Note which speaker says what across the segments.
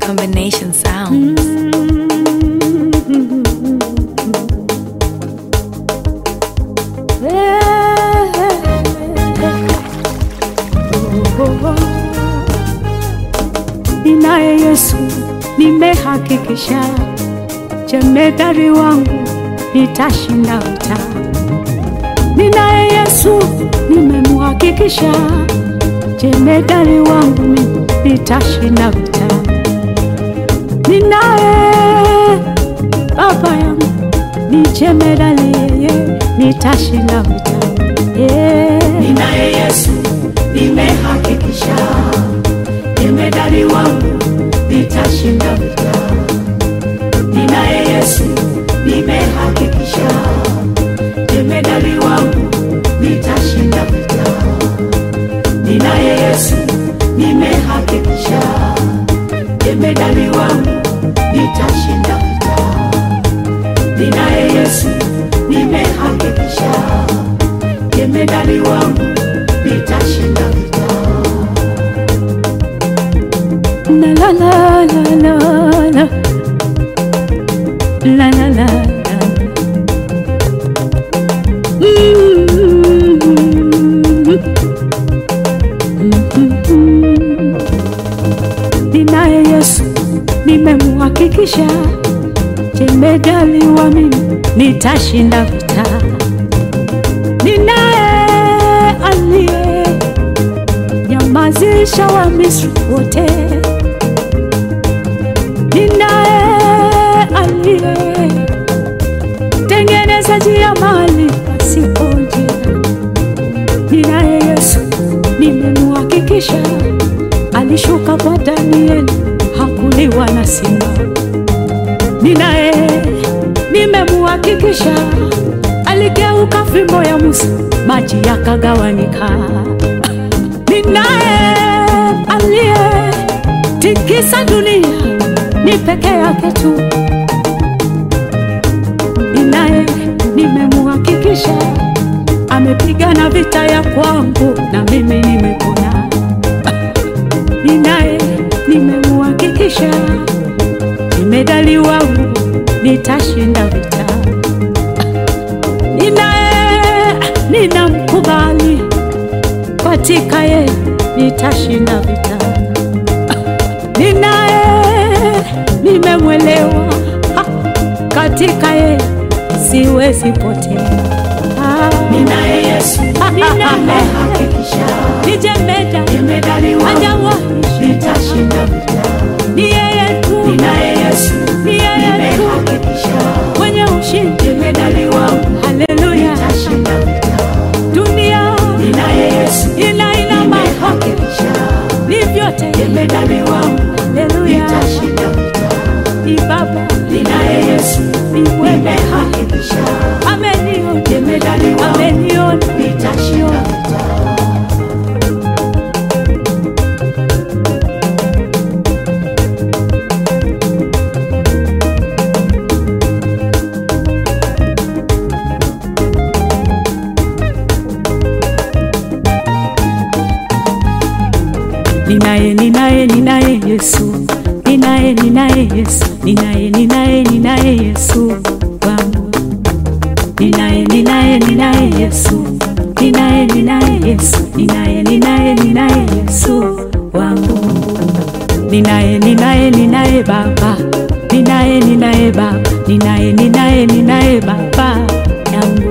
Speaker 1: Combination sounds.
Speaker 2: Ninaye Yesu, nimehakikisha, jemedari wangu nitashinda vita. Ninaye Yesu, nimemhakikisha, jemedari wangu nitashinda vita. Ninaye Baba yangu, ni jemedari yeye, nitashinda vita.
Speaker 3: Ninaye Yesu, nimehakikisha, jemedari wangu nitashinda vita. Ninaye Yesu, nimehakikisha, jemedari wangu nitashinda vita. Ninaye Yesu, nimehakikisha, jemedari wangu nitashinda vita. Ninaye Yesu, nimehakikisha, jemedari wangu nitashinda vita.
Speaker 2: La la la la la la la la la. Ninaye Yesu, nimemhakikisha, jemedari wa mimi nitashinda vita. Ninaye aliye nyamazisha wa Misri wote. Ninaye aliye tengeneza njia mahali pasipo njia. Ninaye Yesu, nimemhakikisha, alishuka kwa Danieli, hakuliwa na simba. Ninaye nimemhakikisha, aligeuka fimbo ya Musa, maji yakagawanyika. Ninaye aliye tikisa dunia, ni peke yake tu. Ninaye nimemhakikisha, amepigana vita ya kwangu na mimi nimepona. Ninaye nimemhakikisha, jemedari wangu nitashinda vita. Ninaye ninamkubali, katika yeye nitashinda vita. Ninaye nimemwelewa, katika yeye siwezi potea.
Speaker 3: Ninaye Yesu, nimehakikisha,
Speaker 2: ni
Speaker 3: jemedari wangu nitashinda vita.
Speaker 2: ni yeye tu,
Speaker 3: Ninaye Yesu,
Speaker 2: ni yeye tu
Speaker 3: nimehakikisha,
Speaker 2: mwenye ushindi.
Speaker 3: jemedari wangu
Speaker 2: Haleluya,
Speaker 3: nitashinda vita.
Speaker 2: dunia
Speaker 3: Ninaye Yesu,
Speaker 2: ina
Speaker 3: nimehakikisha,
Speaker 2: ni vyote.
Speaker 3: jemedari wangu
Speaker 2: Haleluya,
Speaker 3: nitashinda vita.
Speaker 2: ni Baba,
Speaker 3: Ninaye Yesu,
Speaker 2: ni wewe,
Speaker 3: nimehakikisha,
Speaker 2: ameniona,
Speaker 3: jemedari wangu
Speaker 2: ameniona.
Speaker 3: nitashinda vita.
Speaker 2: Ninaye Yesu, ninaye Yesu, ninaye Yesu wangu. Ninaye Yesu, ninaye Yesu, ninaye Yesu wangu. Ninaye Baba, ninaye Baba, ninaye Baba yangu.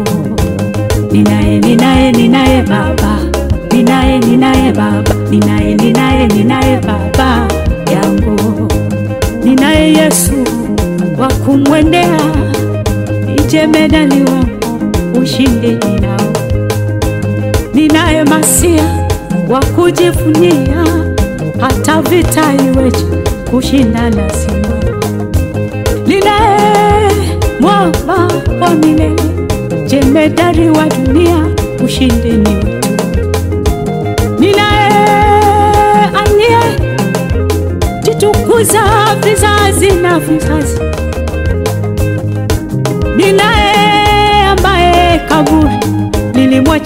Speaker 2: Ninaye Baba, ninaye Baba, ninaye Baba yangu. Ninaye Yesu wa kumwendea, ni jemedari wangu, ushindi ninao. Ninaye Masia wa kujivunia, hata vita iweje, kushinda lazima. Ninaye mwamba wa milele, jemedari wa dunia, ushindi ni wetu. Ninaye aliye jitukuza vizazi na vizazi. Ninaye ambaye kaburi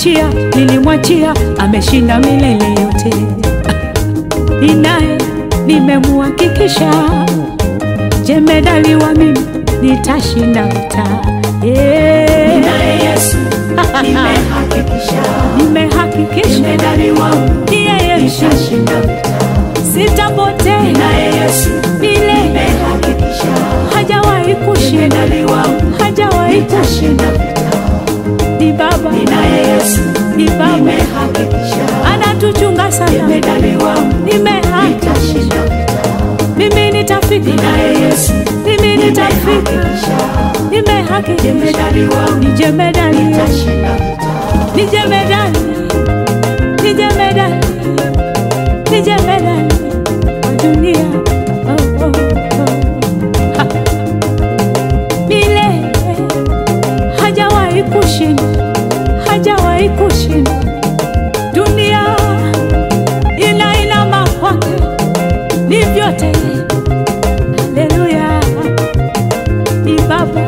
Speaker 2: nilimwachia, ameshinda milele yote. Ninaye nimemuhakikisha jemedali wa mimi, nitashinda vita.
Speaker 3: Ninaye Yesu, nimehakikisha.
Speaker 2: Nimehakikisha
Speaker 3: Jemedali wangu,
Speaker 2: ndiye Yesu,
Speaker 3: nitashinda vita.
Speaker 2: sitapotea.
Speaker 3: Ninaye Yesu,
Speaker 2: Vile
Speaker 3: nimehakikisha.
Speaker 2: hajawahi kushinda,
Speaker 3: Jemedali wangu,
Speaker 2: hajawahi kushinda.
Speaker 3: nitashinda vita.
Speaker 2: Ni Baba,
Speaker 3: Ninaye Yesu,
Speaker 2: ni Baba,
Speaker 3: nimehakikisha.
Speaker 2: anatuchunga sana.
Speaker 3: Jemedali wangu,
Speaker 2: Nimehakikisha
Speaker 3: nitashinda vita.
Speaker 2: mimi nitafika,
Speaker 3: Ninaye Yesu,
Speaker 2: mimi nitafika.
Speaker 3: nimehakikisha.
Speaker 2: Nimehakikisha
Speaker 3: Jemedali wangu,
Speaker 2: ni jemedali,
Speaker 3: nitashinda vita.
Speaker 2: ni jemedali, ni jemedali, ni jemedali wa dunia. Oh, oh, oh. Ha. Milele hajawahi kushinda, hajawahi kushinda. Dunia inainama kwake, ni vyote. Haleluya, ni Baba,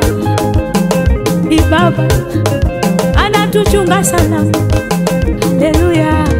Speaker 2: ni Baba anatuchunga sana. Haleluya.